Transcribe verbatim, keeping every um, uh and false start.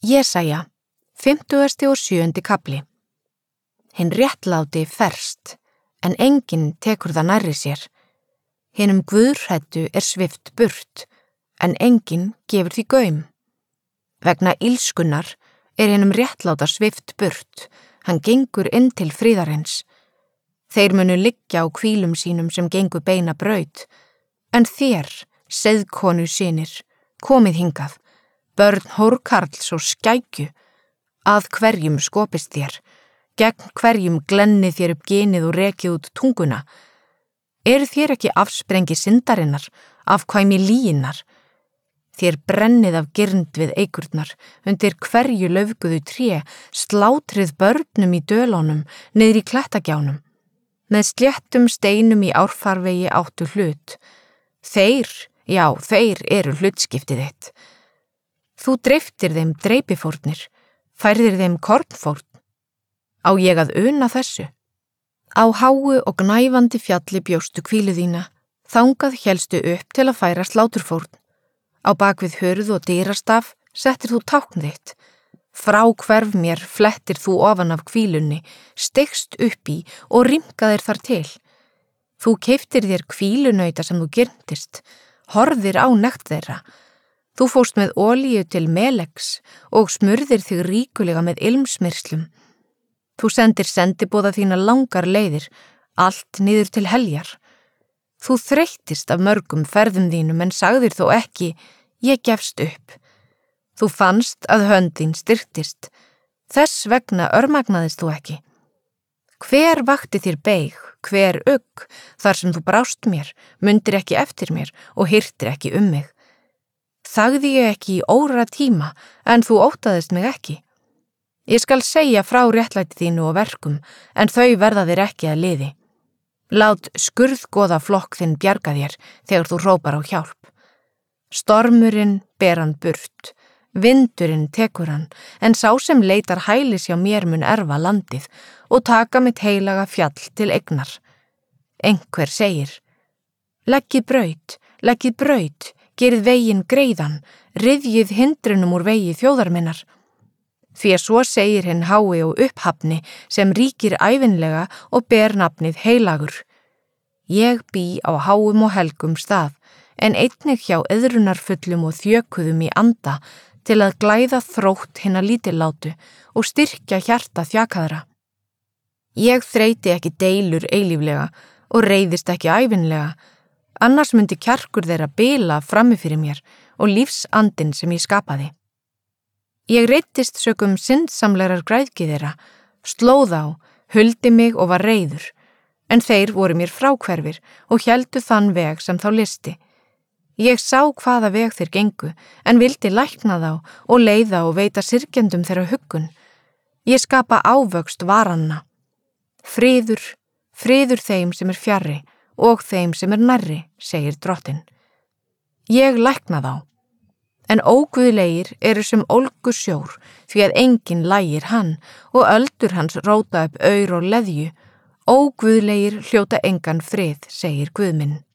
Jesaja, fimmtugasti og sjöundi kafli. Hinn réttláti ferst, en enginn tekur það nærri sér. Hinum guðhræddu er svipt burt, en enginn gefur því gaum. Vegna illskunnar er hinum réttláta svipt burt, hann gengur inn til friðarins. Þeir munu liggja á hvílum sínum sem gengu beina braut, en þér, seiðkonu synir, komið hingað, börn hórkarls og skækju, að hverjum skopist þér, gegn hverjum glennið þér upp genið og rekið út tunguna. Eru þér ekki afsprengi syndarinnar, afkvæmi lýinnar? Þér brennið af girnd við eikurnar, undir hverju laufguðu tré, slátrið börnum í dölunum, niður í klettagjánum. Með sléttum steinum í árfarvegi áttu hlut. Þeir, já, þeir eru hlutskiptið þitt. Þú dreiftir þeim dreipifórnir, færðir þeim kornfórn. Á ég að una þessu? Á háu og gnæfandi fjalli bjóstu hvílu þína, þangað hélstu upp til að færa sláturfórn. Á bakvið hurð og dyrastaf settir þú tákn þitt. Frá hverf mér flettir þú ofan af hvílunni, stegst upp í og rýmkaðir þar til. Þú keyptir þér hvílunauta sem þú girntist, horfðir á nekt þeirra. Þú fóst með olíu til Melegs og smurðir þig ríkulega með ilmsmyrslum. Þú sendir sendiboða þína langar leiðir, allt niður til heljar. Þú þreyttist af mörgum ferðum þínum en sagðir þó ekki, ég gefst upp. Þú fannst að hönd þín styrktist, þess vegna örmagnaðist þú ekki. Hver vakti þér beig, hver ugg, þar sem þú brást mér, mundir ekki eftir mér og hirtir ekki um mig. Þagði ég ekki í óra tíma, en þú óttaðist mig ekki. Ég skal segja frá réttlæti þínu og verkum, en þau verða þér ekki að liði. Lát skurðgoða flokk þinn bjarga þér þegar þú hrópar á hjálp. Stormurinn ber hann burt, vindurinn tekur hann, en sá sem leitar hælis hjá mér mun erfa landið og taka mitt heilaga fjall til eignar. Einhver segir, leggið braut, leggið braut, gerið veginn greiðan, ryðjið hindrunum úr vegi þjóðarminnar. Því að svo segir hinn hái og upphafni sem ríkir ævinlega og ber nafnið heilagur. Ég bý á háum og helgum stað, en einnig hjá eðrunarfullum og þjökuðum í anda til að glæða þrótt hinna lítillátu og styrkja hjarta þjakaðra. Ég þreyti ekki deilur eilíflega og reiðist ekki ævinlega, annars myndi kjarkur þeirra bila frammi fyrir mér og lífsandinn sem ég skapaði. Ég reiddist sökum syndsamlegar græðgi þeirra, slóð á, huldi mig og var reiður, en þeir voru mér fráhverfir og héldu þann veg sem þá listi. Ég sá hvaða veg þeir gengu, en vildi lækna þá og leiða og veita syrgjendum þeirra huggun. Ég skapa ávöxt varanna. Friður, friður þeim sem er fjarri og þeim sem er nærri, segir drottinn. Ég lækna þá. En óguðlegir eru sem ólgu sjór, því að enginn lægir hann og öldur hans róta upp aur og leðju. Óguðlegir hljóta engan frið, segir Guð minn.